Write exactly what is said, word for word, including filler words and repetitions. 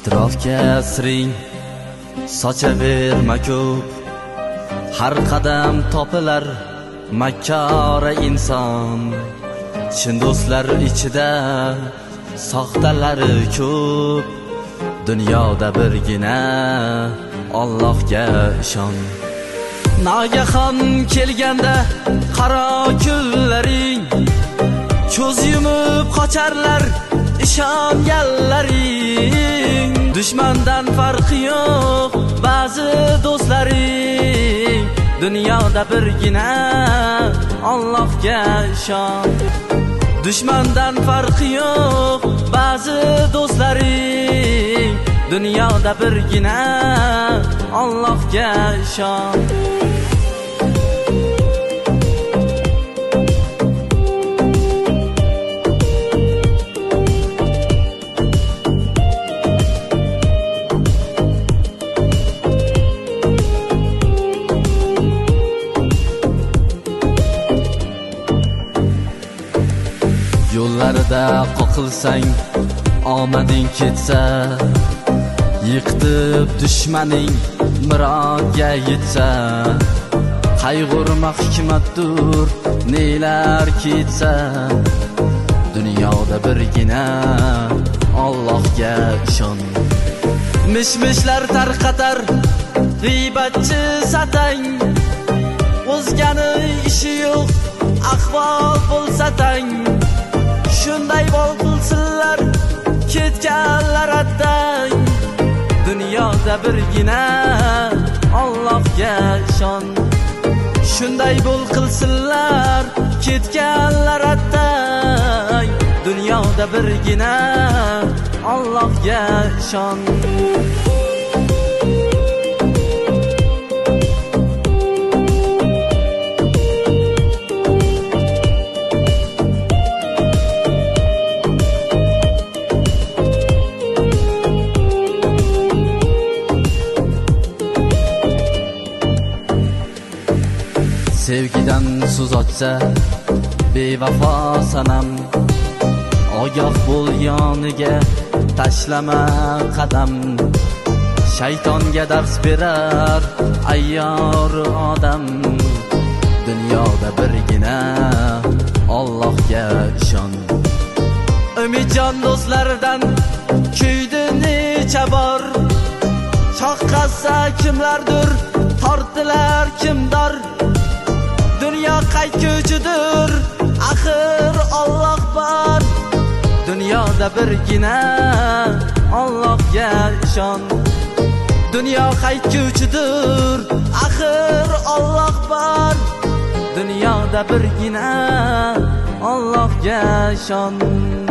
Etrofga asring sochaverma ko'p, har qadam topilar makkora inson. Chin do'stlar ichida soxtalari ko'p, dunyoda birgina Allohga ishon. Nagahon kelganda qaro kunlaring, ko'z yumib qocharlar ishonganlaring. Dushmandan farqi yo'q ba'zi do'stlaring, dunyoda birgina Allohga ishon. Dushmandan farqi yo'q ba'zi do'stlaring, dunyoda birgina Allohga ishon. Yo'llarda qoqilsang omading ketsa, yiqitib dushmaning murodga yetsa, qayg'urma hikmatdur nelar ketsa, dunyoda birgina Allohga ishon. Mishmishlar tarqatar g'iybatchi satang, o'zgani ishi yo'q ahvol bo'lsa tang. Shunday bo'lsinlar ketganlar attang, dunyoda birgina Allohga ishon. Shunday bo'l qilsinlar ketganlar attang, dunyoda birgina Allohga ishon. Sevgidan so'z ochsa bevafo sanam, ogoh bo'l yoniga tashlama qadam. Shaytonga dars berar ayyor odam, dunyoda birgina Allohga ishon. Umidjon do'stlardan kuydi necha bor, choqqasa kimlardir tortilar kimdor. Dunyo qaytguchidir, axir Alloh bor, dunyoda birgina Allohga ishon. Dunyo qaytguchidir, axir Alloh bor, dunyoda birgina Allohga ishon.